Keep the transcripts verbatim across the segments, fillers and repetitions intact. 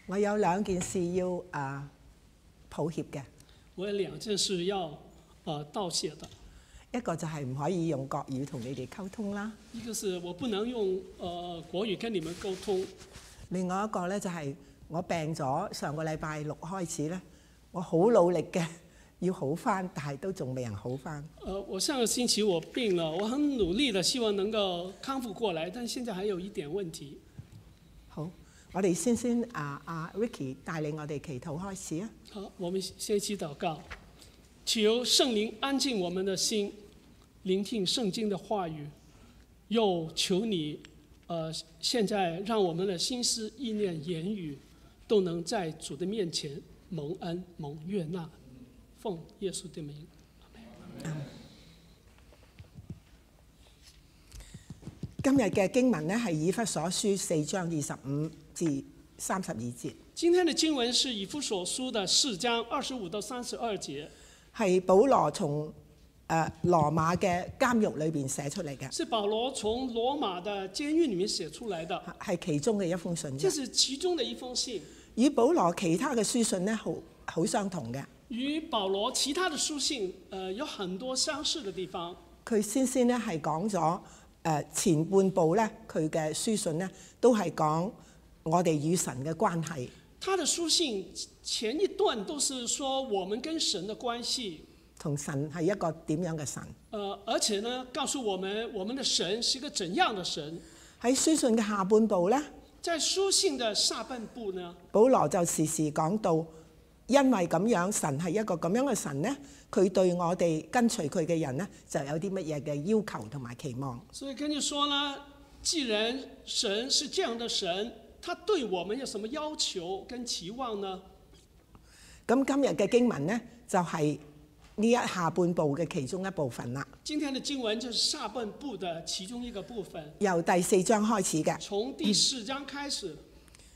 我有兩件事要啊抱歉嘅， 我有兩件事要呃道謝的， 一個就係唔可以用國語同你哋溝通啦， 一個是我不能用呃國語跟你們溝通， 另外一個咧就係我病咗，上個禮拜六開始咧，我好努力嘅要好翻，但係都仲未能好翻。 呃，我上個星期我病了，我很努力的希望能夠康復過來，但現在還有一點問題。 好，我哋先先啊啊 Ricky 帶領我哋祈禱開始啊。 好，我們先一起禱告，求聖靈安靜我們的心，聆聽聖經的話語，又求你，呃，現在讓我們的心思、意念、言語都能在主的面前蒙恩、蒙悅納，奉耶穌的名。 嗯、今日嘅經文呢係以弗所書四章二十五至三十二節。 今天的經文是以弗所書的四章二十五到三十二節， 係保羅從誒、呃、羅馬嘅監獄裏邊寫出嚟嘅， 是保羅從羅馬的監獄裡面寫出來的， 係其中嘅一封信。 這是其中的一封信， 與保羅其他嘅書信呢，好好相同嘅。 與保羅其他的書信，呃，有很多相似的地方。 佢先先咧係講咗誒前半部咧，佢嘅書信咧都係講我哋與神嘅關係。 他的書信前一段都是說我們跟神的關係， 同神係一個點樣嘅神？ 呃，而且呢，告訴我們我們的神是一個怎樣的神。 喺書信嘅下半部咧， 在書信的下半部呢， 保羅就時時講到。因為咁樣，神係一個咁樣嘅神呢，佢對我哋跟隨佢嘅人呢，就有啲乜嘢嘅要求同埋期望。 所以跟住說呢，既然神是這樣的神，他對我們有什麼要求跟期望呢？ 咁今日嘅經文呢，就係呢一下半部嘅其中一部分啦。 今天的經文就是下半部的其中一個部分， 由第四章開始嘅。 從第四章開始。嗯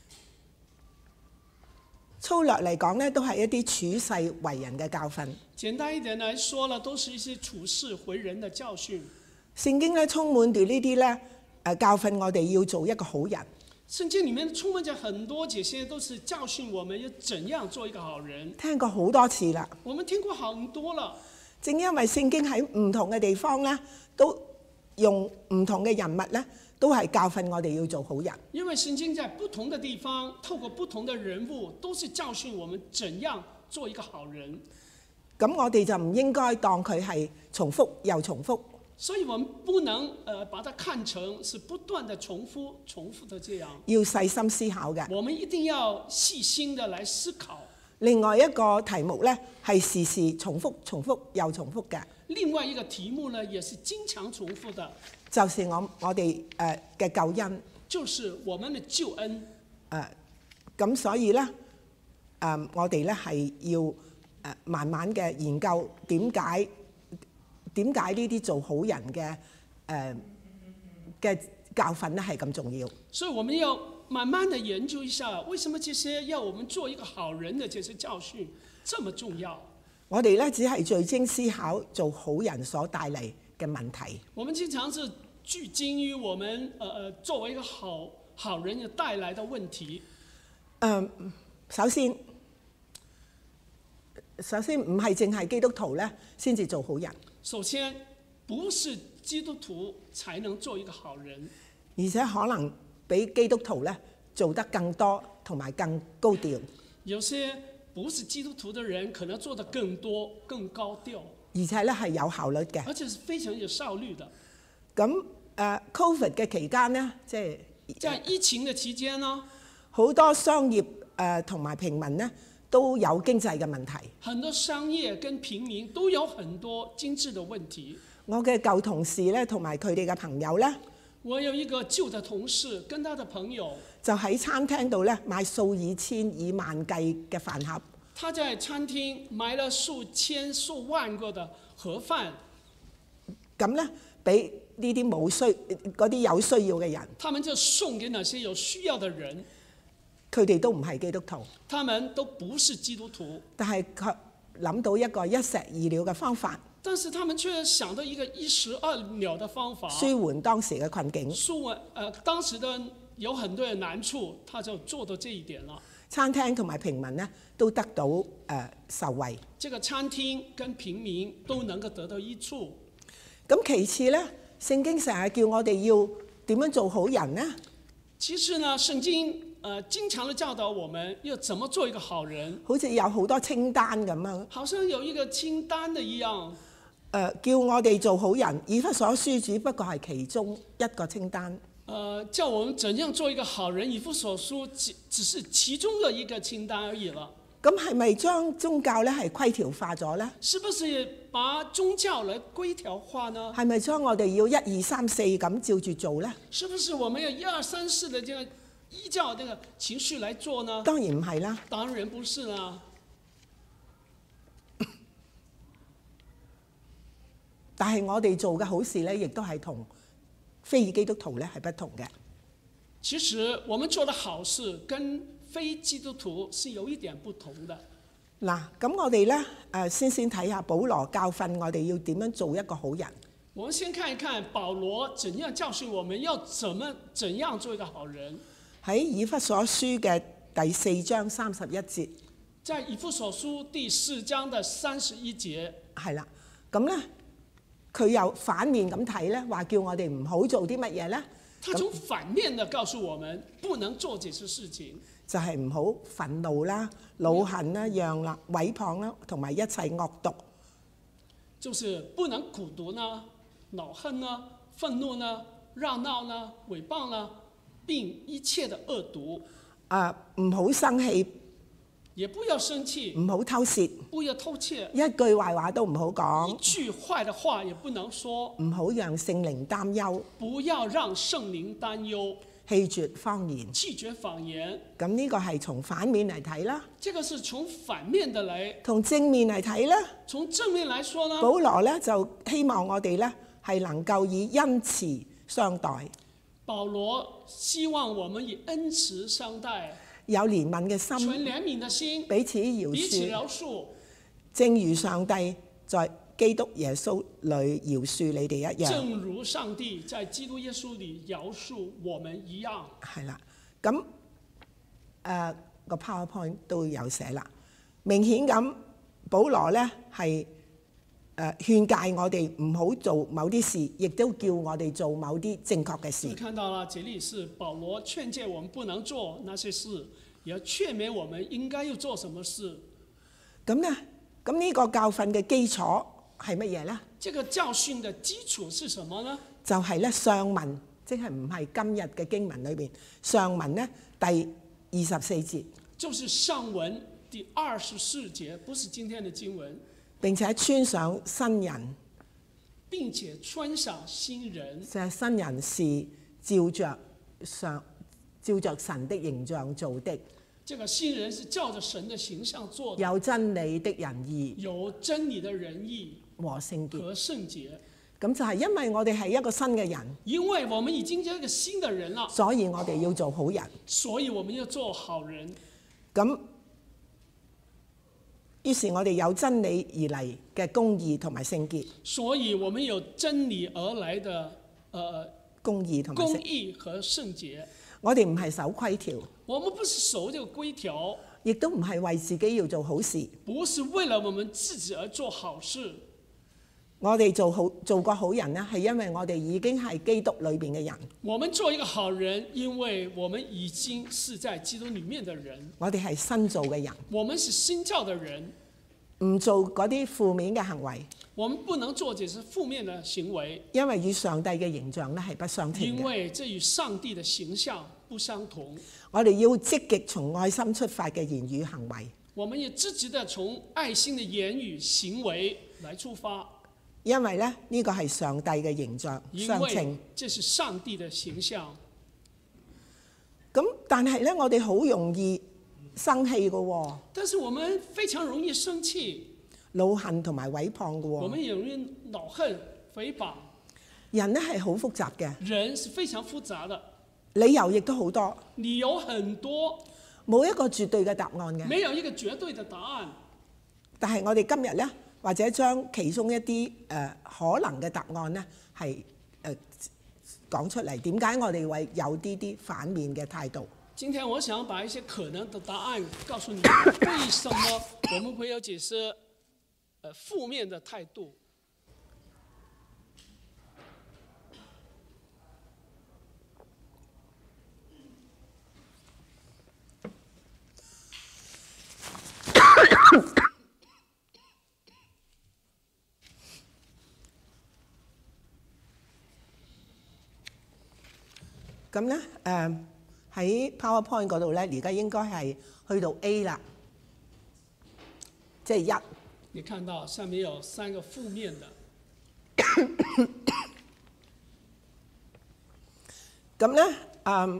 粗略嚟講咧，都係一啲處世為人嘅教訓。 簡單一點來說呢，都是一些處世為人的教訓。 聖經咧充滿住呢啲咧誒教訓我哋要做一個好人。 聖經裡面充滿着很多這些，都是教訓我們要怎樣做一個好人。 聽過好多次啦。 我們聽過很多了。 正因為聖經喺唔同嘅地方咧，都用唔同嘅人物咧。都係教訓我哋要做好人。 因為聖經在不同的地方，透過不同的人物，都是教訓我們怎樣做一個好人。 咁我哋就唔應該當佢係重複又重複。 所以我們不能呃把它看成是不斷的重複、重複的這樣。 要細心思考嘅。 我們一定要細心的來思考。 另外一個題目呢，係時時重複、重複又重複嘅。 另外一個題目呢，也是經常重複的。 就是我我哋誒嘅救恩， 就是我們的救恩。 誒咁所以咧，誒我哋咧係要誒慢慢嘅研究點解點解呢啲做好人嘅誒嘅教訓咧係咁重要。 所以我們要慢慢的研究一下，為什麼這些要我們做一個好人的這些教訓這麼重要？ 我哋咧只係聚精思考做好人所帶嚟嘅問題。 我們經常是聚精於我們，呃呃，作為一個好好人而帶來的問題。 嗯，首先，首先唔係淨係基督徒咧先至做好人。 首先，不是基督徒才能做一個好人， 而且可能比基督徒咧做得更多同埋更高調。 有些不是基督徒的人可能做得更多、更高調。 而且咧係有效率嘅， 而且是非常有效率的。 咁誒、呃、，Covid 嘅期間咧，即係在疫情嘅期間呢， 好多商業誒同埋平民咧都有經濟嘅問題。 很多商業跟平民都有很多經濟嘅問題。 我嘅舊同事咧，同埋佢哋嘅朋友咧， 我有一個舊嘅同事跟他的朋友， 就喺餐廳度咧買數以千以萬計嘅飯盒。 他在餐廳買了數千數萬個的盒飯， 咁咧俾呢啲冇需嗰啲有需要嘅人， 他們就送給那些有需要的人。 佢哋都唔係基督徒， 他們都不是基督徒， 但係佢諗到一個一石二鳥嘅方法， 但是他們卻想到一個一石二鳥的方法， 舒緩當時嘅困境。 舒緩呃當時的有很多嘅難處，他就做到這一點了。 餐廳同埋平民咧都得到誒、呃、受惠。 這個餐廳跟平民都能夠得到益處。 咁其次咧，聖經成日叫我哋要點樣做好人呢？ 其實呢，聖經呃經常地教導我們要怎麼做一個好人， 好似有好多清單咁樣。 好像有一個清單的一樣。 誒、呃，叫我哋做好人，以弗所書只不過係其中一個清單。 呃，叫我們怎樣做一個好人，以弗所書只只是其中的一個清單而已了。 咁係咪將宗教咧係規條化咗咧？ 是不是把宗教來規條化呢？ 係咪將我哋要一二三四咁照住做咧？ 是不是我們要一二三四的這個依照這個情緒來做呢？ 當然唔係啦。 當然不是啦。 但係我哋做嘅好事咧，亦都係同非基督徒咧係不同嘅。 其實我們做的好事跟非基督徒是有一點不同的。 嗱，咁我哋咧誒先先睇下保羅教訓我哋要點樣做一個好人。 我們先看一看保羅怎樣教訓我們要怎麼怎樣做一個好人。 喺以弗所書嘅第四章三十一節。 在以弗所書第四章的三十一節。 係啦，咁咧佢又反面咁睇咧，話叫我哋唔好做啲乜嘢咧？ 他從反面的告訴我們不能做這些事情。 就係唔好憤怒啦、惱恨啦、讓啦、毀謗啦，同埋一切惡毒。 就是不能苦毒呢、惱恨呢、憤怒呢、嚷鬧呢、毀謗呢，並一切的惡毒。 啊，唔好生氣， 也不要生氣， 唔好偷竊， 不要偷竊， 一句壞話都唔好一講， 句壞的話也不能說， 唔好讓聖靈擔憂， 不要讓聖靈擔憂， 棄絕謊言。 棄絕謊言。 咁呢個係從反面嚟睇啦， 這個是從反面的來， 同正面嚟睇咧， 從正面來說呢， 保羅咧就希望我哋咧係能夠以恩慈相待， 保羅希望我們以恩慈相待， 有憐憫嘅存心， 憐憫的心， 彼此饒彼此恕， 饒恕， 正如上帝在基督耶穌裏饒恕你哋一樣。 正如上帝在基督耶穌裏饒恕我們一樣。 係啦，咁誒個 PowerPoint 都有寫啦。明顯咁，保羅咧係誒勸誡我哋唔好做某啲事，亦都叫我哋做某啲正確嘅事。 看到了，這裡是保羅勸誡我們不能做那些事，也要勸勉我們應該要做什麼事。 咁咧，咁呢個教訓嘅基礎係乜嘢咧？ 這個教訓的基礎是什麼呢？ 就係咧上文，即係唔係今日嘅經文裏邊上文咧第二十四節， 就是上文第二十四節，不是今天的經文。 並且穿上新人， 並且穿上新人。 就係新人是照着上照着神的形象做的。 這個新人是照着神的形象做的， 有真理的仁義， 有真理的仁義和聖潔。 和聖潔。 咁就係因為我哋係一個新嘅人， 因為我們已經是一個新的人了， 所以我哋要做好人。 所以我們要做好人。 咁於是我哋有真理而嚟嘅公義同埋聖潔， 所以我們有真理而來的呃公義同埋公聖潔。 義和聖潔。 我哋唔係守規條， 我們不是守這個規條， 亦都唔係為自己要做好事。 不是為了我們自己而做好事。 我哋做好做個好人呢，係因為我哋已經係基督裏邊嘅人。 我們做一個好人，因為我們已經是在基督裡面的人。 我哋係新造嘅人， 我們是新造的人， 唔做嗰啲負面嘅行為， 我們不能做這些負面的行為， 因為與上帝嘅形象咧係不相稱因嘅。 為這與上帝的形象不相同。 我哋要積極從愛心出發嘅言語行為， 我們也積極地從愛心的言語行為來出發， 因為咧呢個係上帝嘅形象因相稱為。這是上帝的形象。 咁但係咧，我哋好容易生氣嘅喎， 但是我們非常容易生氣， 惱恨同埋毀謗嘅喎。 我們也容易惱恨、誹謗。 人咧係好複雜嘅， 人是非常複雜的， 理由亦都好多， 理由很多， 冇一個絕對嘅答案嘅。 沒有一個絕對的答案。 但係我哋今日咧，或者將其中一啲誒、呃、可能嘅答案咧，係誒講出嚟。點解我哋會有啲啲反面嘅態度？ 今天我想把一些可能的答案告訴你，為什麼我們會有這些呃負面的態度。 咁咧誒喺 PowerPoint 嗰度咧，而家應該係去到 A 啦，即係一。 你看到上面有三個負面的。 咁咧誒，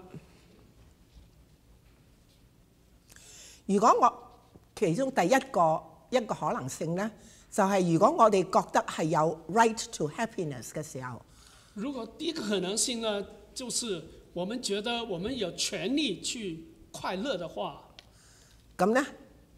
如果我其中第一個一個可能性咧，就係、是、如果我哋覺得係有 right to happiness 嘅時候， 如果第一個可能性呢，就是我們覺得我們有權利去快樂的話， 咁咧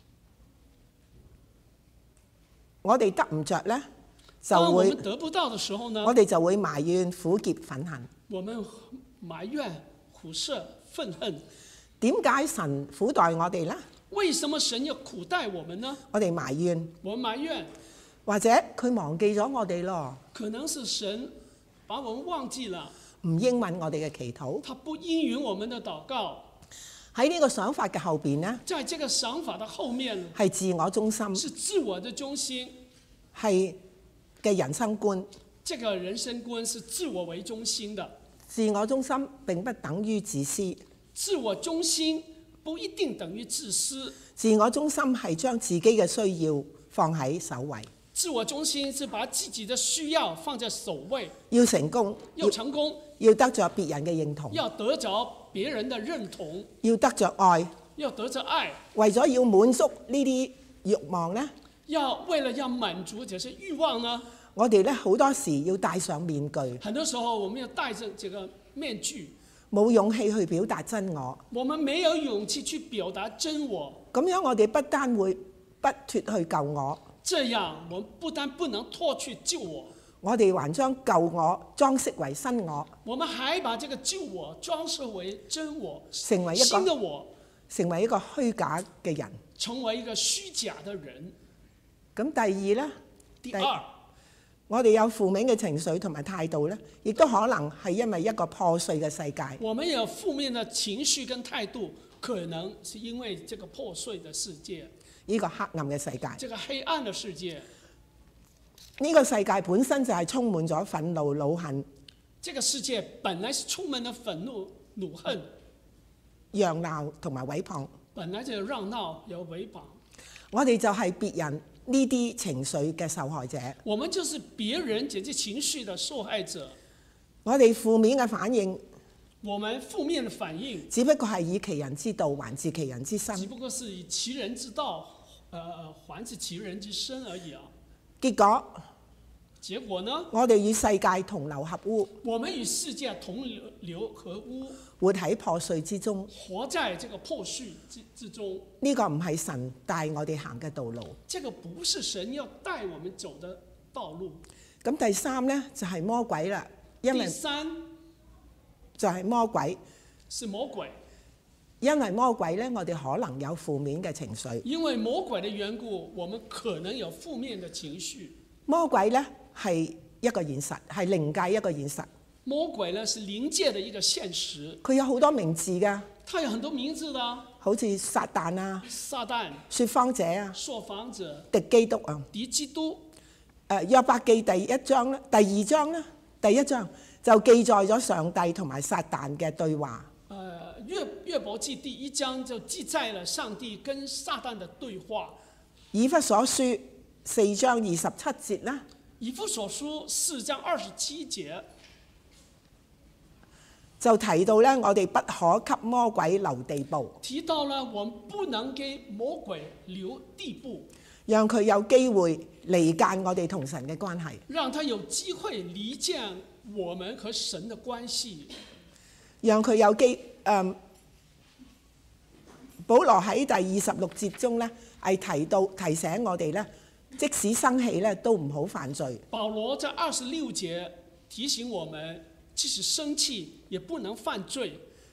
我哋得唔着咧，就當我會們得不到的時候呢， 我哋就會埋怨、苦澀、憤恨。 我們埋怨、苦澀、憤恨。 點解神苦待我哋咧？ 為什麼神要苦待我們呢？ 我哋埋怨， 我們埋怨， 或者佢忘記咗我哋咯， 可能是神把我們忘記了， 唔應允我哋嘅祈禱。 他不應允我們的禱告。 喺呢個想法嘅後邊呢， 在這個想法的後面， 係自我中心， 是自我的中心， 係嘅人生觀。 這個人生觀是自我為中心的。 自我中心並不等於自私， 自我中心不一定等於自私。 自我中心係將自己嘅需要放喺首位。 自我中心是把自己的需要放在首位。 要成功， 要成功， 要得着別人嘅認同， 要得着別人的認同， 要得着愛， 要得着愛。 為咗要滿足呢啲慾望呢， 要為了要滿足這些慾望呢， 我哋咧好多時要戴上面具， 很多時候我們要戴着這個面具， 冇勇氣去表達真我。 我們沒有勇氣去表達真我。 咁樣我哋不單會不脫去舊我， 這樣我們不但不能脫去舊我， 我哋還將舊我裝飾為新我， 我們還把這個舊我裝飾為真我， 成為一個新的我， 成為一個虛假嘅人。 成為一個虛假的人。 咁第二呢， 第二， 我哋有負面嘅情緒同埋態度呢，亦都可能係因為一個破碎嘅世界。 我們有負面的情緒跟態度，可能是因為這個破碎的世界， 呢個黑暗嘅世界。 這個黑暗的世界， 呢個世界本身就係充滿咗憤怒、惱恨。 這個世界本來是充滿了憤怒、怒恨、 嚷鬧同埋毀謗。 本來就嚷鬧有毀謗。 我哋就係別人呢啲情緒嘅受害者。 我們就是別人這些情緒的受害者。 我哋負面嘅反應， 我們負面的反應， 只不過係以其人之道還治其人之身。 只不過是以其人之道，呃，還治其人之身而已啊。 結果， 結果呢？ 我哋與世界同流合污。 我們與世界同流流合污， 活喺破碎之中。 活在這個破碎之之中。 呢個唔係神帶我哋行嘅道路。 這個不是神要帶我們走的道路。 咁第三呢，就係魔鬼啦，因為第三就係魔鬼， 是魔鬼。 因為魔鬼呢，我哋可能有負面嘅情緒。 因為魔鬼的緣故，我們可能有負面的情緒。 魔鬼呢，係一個現實，係靈界一個現實。 魔鬼呢，是靈界的一個現實。 佢有好多名字㗎。 他有很多名字的。 好似撒旦啊。 撒旦。 說謊者啊。 說謊者。 敵基督啊。 敵基督。 誒約伯記第一章咧，第二章咧，第一章就記載咗上帝同埋撒旦嘅對話。 誒約約伯記第一章就記載了上帝跟撒旦的對話。 以弗所書四章二十七節啦。 以弗所書四章二十七節就提到咧，我哋不可給魔鬼留地步。 提到了我們不能給魔鬼留地步， 讓佢有機會離間我哋同神嘅關係。 讓他有機會離間我們和神的關係。 讓佢有機誒、嗯，保羅喺第二十六節中咧，係提到提醒我哋咧，即使生氣咧，都唔好犯罪。 保羅在二十六節提醒我們，即使生氣也不能犯罪。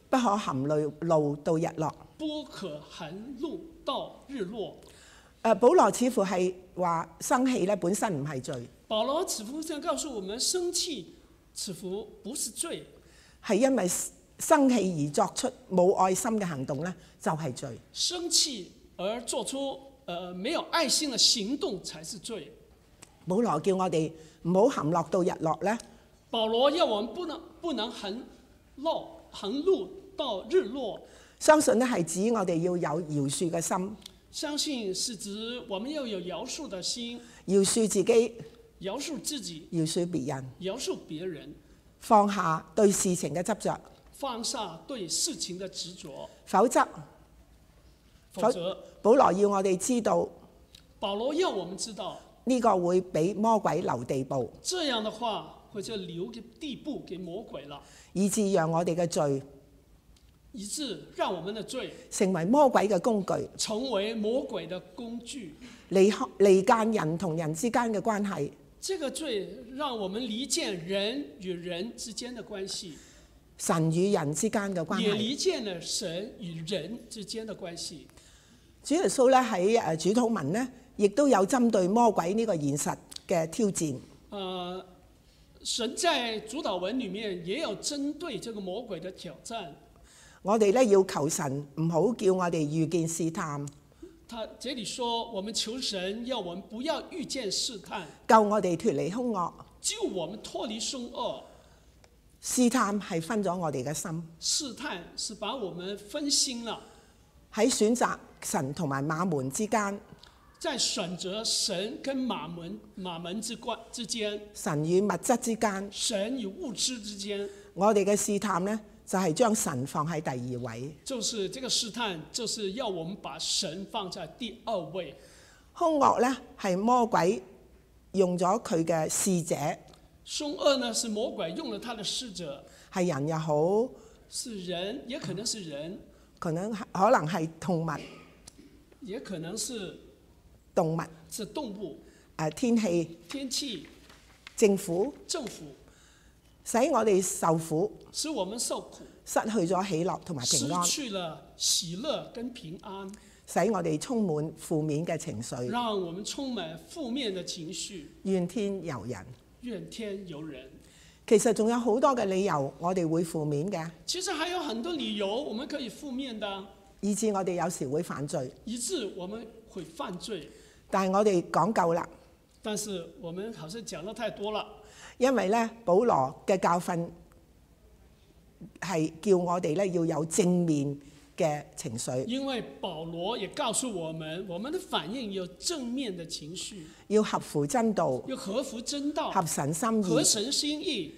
不可含淚怒到日落。 不可含怒到日落。 誒，保羅似乎係話生氣咧本身唔係罪， 保羅似乎想告訴我們，生氣似乎不是罪， 係因為生氣而作出冇愛心嘅行動咧，就係罪。 生氣而做出呃沒有愛心嘅行動才是罪。 保羅叫我哋唔好含樂到日落咧。 保羅要我們不能不能含樂含怒到日落。 相信咧係指我哋要有饒恕嘅心， 相信是指我們要有饒恕的心， 饒恕自己， 饒恕自己， 饒恕別人， 饒恕別人， 放下對事情嘅執着， 放下對事情的執着。 否則， 否則， 保羅要我哋知道， 保羅要我們知道呢個會俾魔鬼留地步， 這樣的話會就留個地步給魔鬼了， 以致讓我哋嘅罪以致讓我們的罪成為魔鬼嘅工具， 成為魔鬼的工具， 離離間人同人之間嘅關係。 這個罪讓我們離間人與人之間的關係， 神與人之間嘅關也係。 離間了神與人之間的關係。 主耶穌咧喺誒主禱文咧，亦都有針對魔鬼呢個現實嘅挑戰。 呃，神在主禱文裡面也有針對這個魔鬼的挑戰。 我哋咧要求神唔好叫我哋遇見試探， 他這裡說，我們求神要我們不要遇見試探， 救我哋脫離兇惡。 救我們脫離兇惡。 試探係分咗我哋嘅心， 試探是把我們分心了， 喺選擇神同埋馬門之間， 在選擇神跟馬門馬門之關之間， 神與物質之間， 神與物質之間， 我哋嘅試探呢，就係將神放喺第二位。 就是這個試探，就是要我們把神放在第二位。 兇惡呢係魔鬼用咗佢嘅使者， 兇惡呢是魔鬼用了他的使者， 係人又好， 是人也可能是人， 可能可能係動物， 也可能是動物， 是動物、 誒天氣、 天氣、 政府， 政府， 使我哋受苦， 使我們受苦， 失去咗喜樂同埋平安， 失去了喜樂跟平安， 使我哋充滿負面嘅情緒， 讓我們充滿負面的情緒， 怨天尤人。 怨天尤人。 其實仲有好多嘅理由，我哋會負面嘅， 其實還有很多理由我們可以負面的， 以致我哋有時會犯罪。 以致我們會犯罪。 但係我哋講夠啦， 但是我們好像講得太多了， 因為咧，保羅嘅教訓係叫我哋咧要有正面嘅情緒， 因為保羅也告訴我們，我們的反應有正面的情緒， 要合乎真道， 要合乎真道， 合神心意， 合神心意，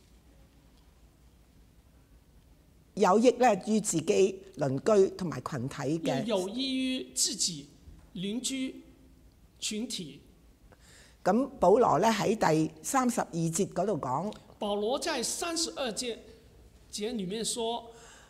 有益咧於自己鄰居同埋群體嘅， 有益於自己鄰居群體。 咁保羅咧喺第三十二節嗰度講， 保羅在三十二節節裡面說，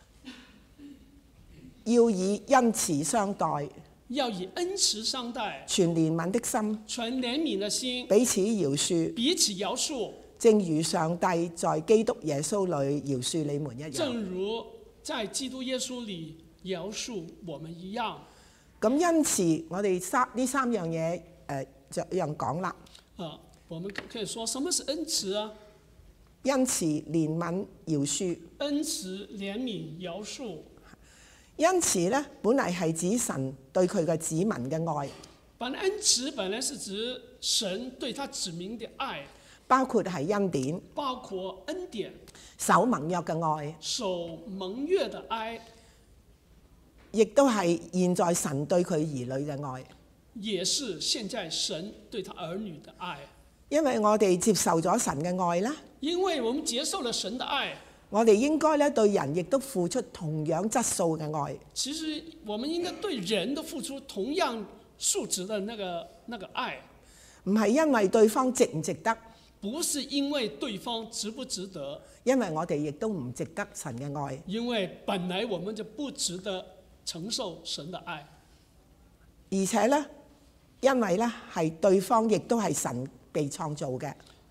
要以恩慈相待， 要以恩慈相待， 存憐憫的心， 存憐憫的心， 彼此饒恕， 彼此饒恕， 正如上帝在基督耶穌裏饒恕你們一樣。 正如在基督耶穌裡饒恕我們一樣。 咁恩慈，我哋三呢三樣嘢誒就一樣講啦。 啊，我們可以說什麼是恩慈啊？ 恩慈、憐憫、饒恕。 恩慈、憐憫、饒恕。 恩慈咧，本嚟係指神對佢嘅子民嘅愛， 本來恩慈本來是指神對他子民的愛， 包括係恩典， 包括恩典， 守盟約嘅愛， 守盟約的愛， 亦都係現在神對佢兒女嘅愛。 也是現在神對他兒女的愛。 因為我哋接受咗神嘅愛啦， 因為我們接受了神的愛， 我哋應該咧對人亦都付出同樣質素嘅愛。 其實我們應該對人都付出同樣素質的那個那個愛， 唔係因為對方值唔值得， 不是因為對方值不值得， 因為我哋亦都唔值得神嘅愛。 因為本來我們就不值得承受神的愛， 而且咧，因為咧係對方亦都係神被創造嘅，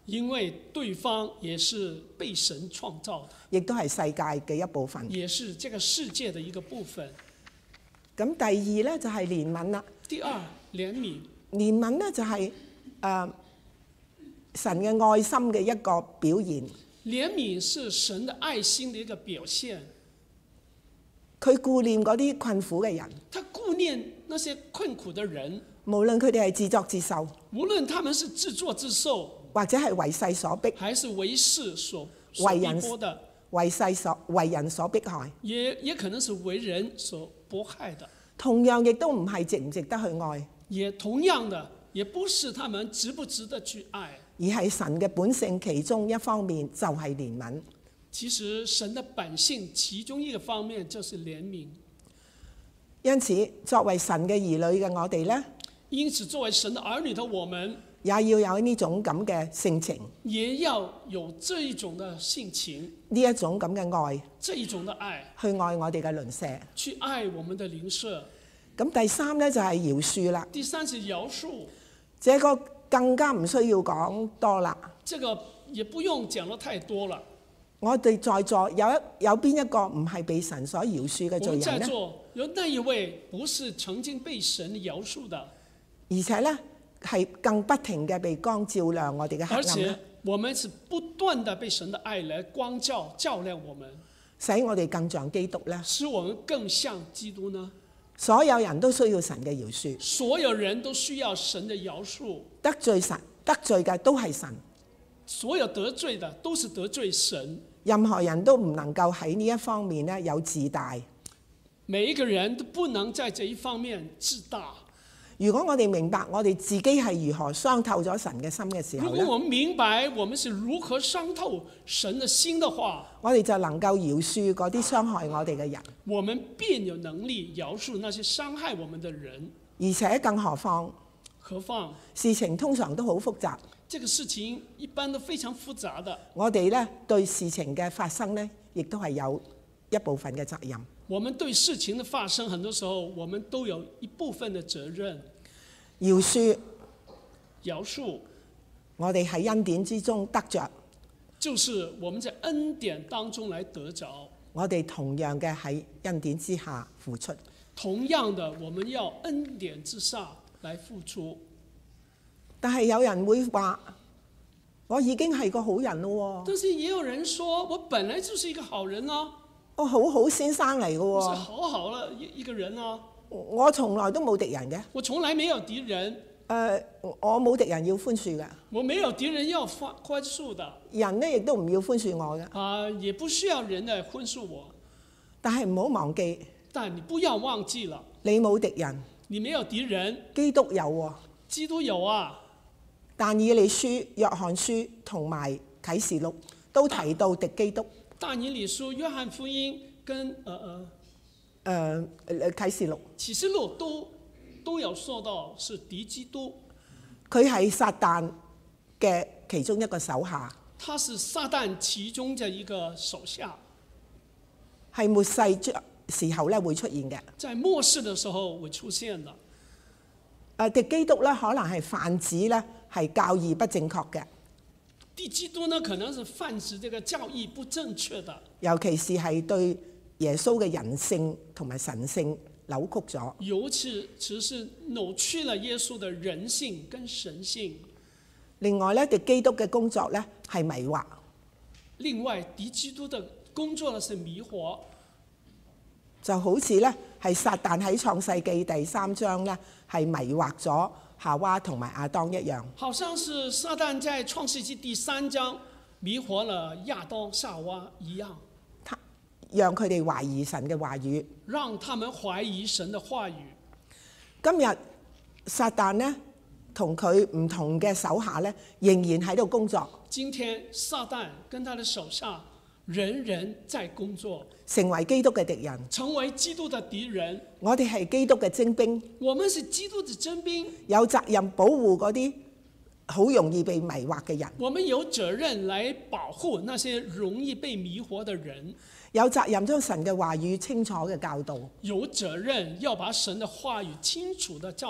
因為對方也是被神創造的， 亦都係世界嘅一部分。 也是這個世界的一個部分。 咁第二咧就係憐憫啦。 第二，憐憫。 憐憫咧就係、是、誒、呃、神嘅愛心嘅一個表現。 憐憫是神的愛心的一個表現。 佢顧念嗰啲困苦嘅人。 他顧念那些困苦的人， 無論佢哋係自作自受， 無論他們是自作自受， 或者係為勢所逼， 還是為世所所逼迫的， 為勢所為人所迫害， 也也可能是為人所迫害的。 同樣亦都唔係值唔值得去愛， 也同樣的，也不是他們值不值得去愛， 而係神嘅本性其中一方面就係憐憫。 其實神的本性其中一個方面就是憐憫。 因此，作為神嘅兒女嘅我哋呢， 因此作為神的兒女的我們， 也要有呢種咁嘅性情， 也要有這一種的性情， 呢一種咁嘅愛， 這一種的愛， 去愛我哋嘅鄰舍， 去愛我們的鄰舍。 咁第三呢，就係饒恕啦。 第三是饒恕， 這個更加唔需要講多啦。 這個也不用講得太多了。 我哋在座有一有邊一個唔係被神所饒恕嘅罪人呢？ 我們在座有那一位不是曾經被神饒恕的， 而且呢，係更不停嘅被光照亮我哋嘅黑暗。 而且我們是不斷的被神的愛來光照照亮我們， 使我哋更像基督呢。 使我們更像基督呢。 所有人都需要神嘅饒恕， 所有人都需要神的饒恕。 得罪神得罪嘅都係神， 所有得罪的都是得罪神。 任何人都唔能夠喺呢一方面呢有自大。 每一個人都不能在這一方面自大。 如果我哋明白我哋自己係如何傷透咗神嘅心嘅時候， 如果我們明白我們是如何傷透神的心的話， 我哋就能夠饒恕嗰啲傷害我哋嘅人。 我們便有能力饒恕那些傷害我們的人。 而且更何況， 何況事情通常都好複雜。 這個事情一般都非常複雜的。 我哋呢對事情嘅發生呢，亦都係有一部分嘅責任。 我們對事情的發生，很多時候我們都有一部分的責任。 饒恕， 饒恕， 我哋喺恩典之中得着， 就是我們在恩典當中來得着。 我哋同樣嘅喺恩典之下付出。 同樣的，我們要恩典之下來付出。 但係有人會話：我已經係個好人咯。 但是也有人說，我本來就是一個好人啊， 我好好先生嚟嘅我是喎。 好好的一一個人啊， 我從來都冇敵人嘅。 我從來沒有敵人。 誒、呃，我冇敵人要寬恕嘅。 我沒有敵人要寬寬恕的。 人呢亦都唔要寬恕我嘅。 啊，也不需要人來寬恕我。 但係唔好忘記， 但你不要忘記了， 你冇敵人， 你沒有敵人， 基督有喎。 基督有啊。 但以理書、約翰書同埋啟示錄都提到敵基督。 但以理書、約翰福音跟呃呃誒誒啟示錄， 啟示錄都都有說到是敵基督。 佢係撒旦嘅其中一個手下。 他是撒旦其中的一個手下， 係末世時候咧會出現嘅。 在末世的時候會出現的。 誒敵基督咧，可能係泛指咧係教義不正確嘅。 敵基督呢，可能是泛指這個教義不正確的， 尤其是係對耶穌嘅人性同埋神性扭曲咗。 尤其只是扭曲了耶穌的人性跟神性。 另外咧，敵基督嘅工作咧係迷惑。 另外，敵基督的工作呢是迷惑， 就好似咧係撒旦喺創世記第三章咧係迷惑咗夏娃同埋亞當一樣。 好像是撒旦在創世記第三章迷惑了亞當夏娃一樣， 他讓佢哋懷疑神嘅話語， 讓他們懷疑神的話語。 今日撒旦呢，同佢唔同嘅手下咧，仍然喺度工作。 今天撒旦跟他的手下人人在工作， 成為基督嘅敵人。 成為基督的敵人。 我哋係基督嘅精兵， 我們是基督的精兵， 有責任保護嗰啲好容易被迷惑嘅人。 我們有責任來保護那些容易被迷惑的人。 有責任將神嘅話語清楚嘅教導。 有責任要把神的話語清楚的教導。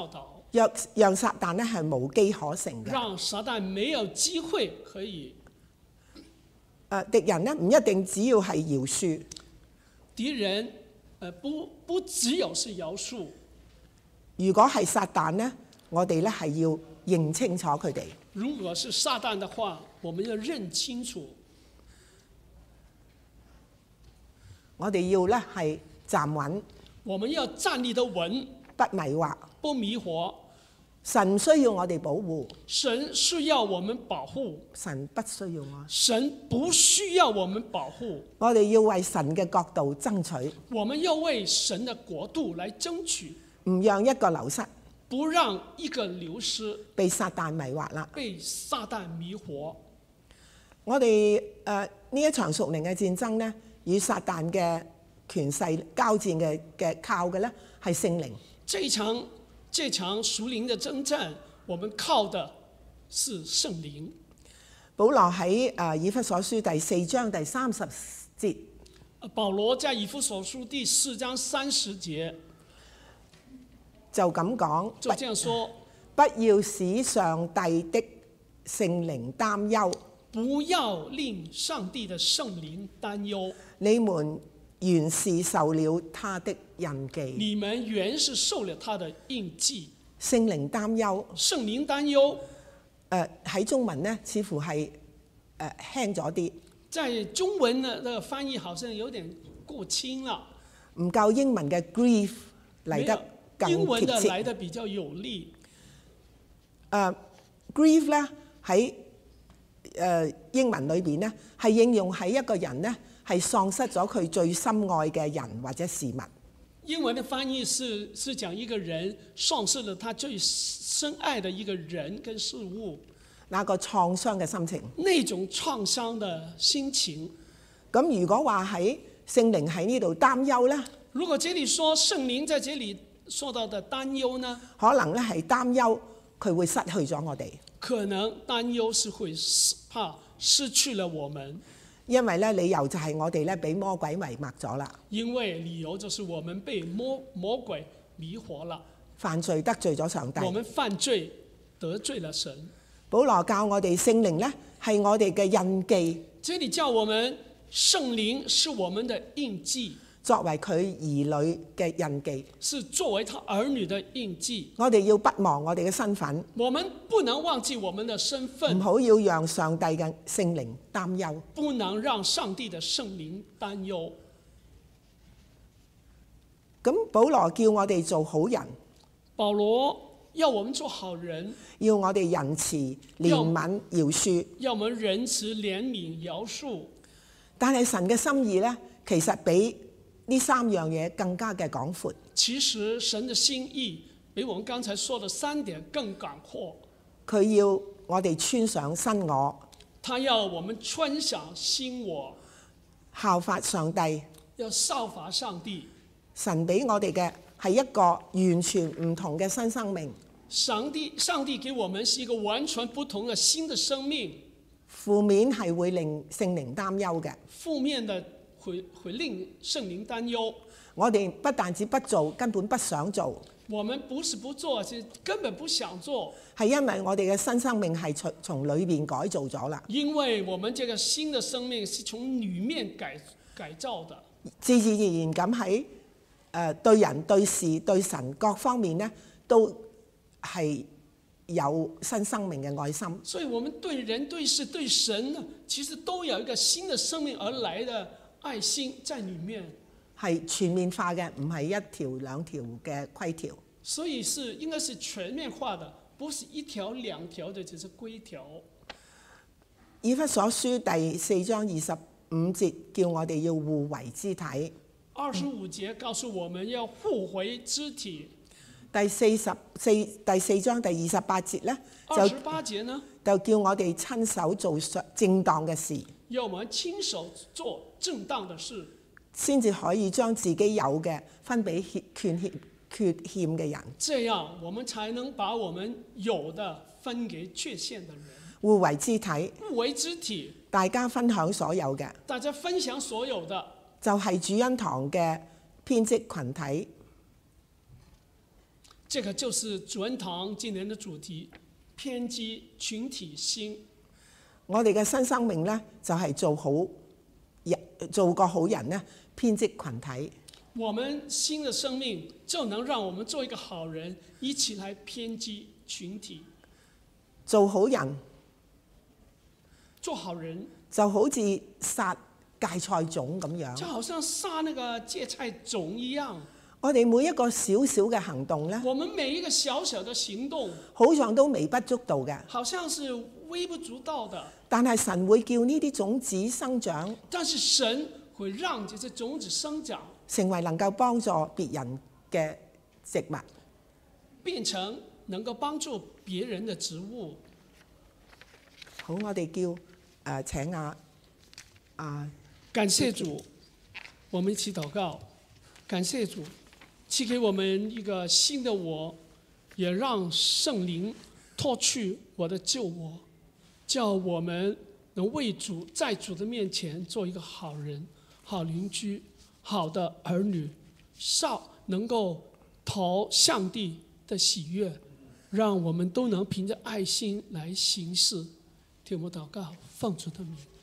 讓讓撒旦咧係無機可乘嘅。 讓撒旦沒有機會可以。 誒敵人咧唔一定只要係饒恕， 敵人誒不不只有是饒恕。 如果係撒旦咧，我哋咧係要認清楚佢哋。 如果是撒旦的話，我們要認清楚。 我哋要咧係站穩， 我們要站立得穩， 不迷惑。 不迷惑。 神需要我哋保護， 神需要我們保護。 神不需要我。 神不需要我們保護。 我哋要為神嘅國度爭取， 我們要為神的國度來爭取， 唔讓一個流失， 不讓一個流失， 被撒旦迷惑啦。 被撒旦迷惑。 我哋誒呢一場屬靈嘅戰爭呢，與撒旦嘅權勢交戰嘅嘅靠嘅咧係聖靈。 這一場這場屬靈的征戰，我們靠的是聖靈。 保羅喺誒以弗所書第四章第三十節， 保羅在以弗所書第四章三十節就咁講， 就這樣說： 不要使上帝的聖靈擔憂， 不要令上帝的聖靈擔憂。 你們原是受了他的印記。 你們原是受了他的印記。 聖靈擔憂， 聖靈擔憂。 誒喺中文呢，似乎係誒輕咗啲。 在中文呢，那個翻譯好像有點過輕了， 唔夠英文嘅 grief 嚟得更英文的貼切。 來得比較有力。 誒、uh, grief 咧喺誒英文裏邊咧係應用喺一個人咧係喪失咗佢最深愛嘅人或者事物。 英文的翻譯是是講一個人喪失了他最深愛的一個人跟事物， 那個創傷嘅心情。 那種創傷的心情。 咁如果話喺聖靈喺呢度擔憂咧， 如果這裡說聖靈在這裡說到的擔憂呢， 可能咧係擔憂佢會失去咗我哋。 可能擔憂是會怕失去了我們。 因為咧理由就係我哋咧俾魔鬼迷惑咗啦。 因為理由就是我們被魔魔鬼迷惑了， 犯罪得罪咗上帝。 我們犯罪得罪了神。 保羅教我哋聖靈咧係我哋嘅印記。 這裡叫我們聖靈是我們的印記， 作為佢兒女嘅印記， 是作為他兒女的印記。 我哋要不忘我哋嘅身份， 我們不能忘記我們的身份， 唔好要讓上帝嘅聖靈擔憂。 不能讓上帝的聖靈擔憂。 咁保羅叫我哋做好人， 保羅要我們做好人， 要我哋仁慈、憐憫、饒恕。 要我們仁慈、憐憫、饒恕。 但係神嘅心意咧，其實比呢三樣嘢更加嘅廣闊。 其實神的心意比我們剛才說的三點更廣闊。 佢要我哋穿上新我， 他要我們穿上新我， 效法上帝。 要效法上帝。 神俾我哋嘅係一個完全唔同嘅新生命。 上帝上帝給我們是一個完全不同的新的生命。 負面係會令聖靈擔憂嘅。 負面的會會令聖靈擔憂。 我哋不但止不做，根本不想做。 我們不是不做，是根本不想做。 係因為我哋嘅新生命係從從裏邊改造咗啦。 因為我們這個新的生命是從裡面改改造的。 自自然然咁喺誒對人對事對神各方面咧，都係有新生命嘅愛心。 所以我們對人對事對神呢，其實都有一個新的生命而來的愛心在裡面。 係全面化嘅，唔係一條兩條嘅規條。 所以是應該是全面化的，不是一條兩條的，只是規條。 以弗所書第四章二十五節叫我哋要互為肢體。 二十五節告訴我們要互為肢體。 第四十四第四章第二十八節咧， 二十八節呢， 就叫我哋親手做正當嘅事， 要我們親手做正當的事， 先至可以將自己有嘅分俾缺欠缺欠嘅人。 這樣我們才能把我們有的分給缺陷的人。 互為肢體， 互為肢體， 大家分享所有嘅， 大家分享所有的， 就係主恩堂嘅編織群體。 這個就是主恩堂今年的主題：偏激群體心。 我哋嘅新生命咧，就係做好人，做個好人咧，偏激群體。 我們新的生命就能讓我們做一個好人，一起來偏激群體。 做好人， 做好人就好似撒芥菜種咁樣。 就好像撒那個芥菜種一樣。 我哋每一個小小嘅行動咧， 我們每一個小小的行動， 好像都微不足道嘅。 好像是微不足道的。 但係神會叫呢啲種子生長， 但是神會讓這些種子生長， 成為能夠幫助別人嘅植物， 變成能夠幫助別人的植物。 好，我哋叫誒、呃、請啊啊， 感謝主，我們一起禱告。感謝主，賜給我們一個新的我，也讓聖靈脫去我的舊我，叫我們能為主在主的面前做一個好人、好鄰居、好的兒女，少能夠討上帝的喜悅，讓我們都能憑着愛心來行事。聽我們禱告，奉主的名。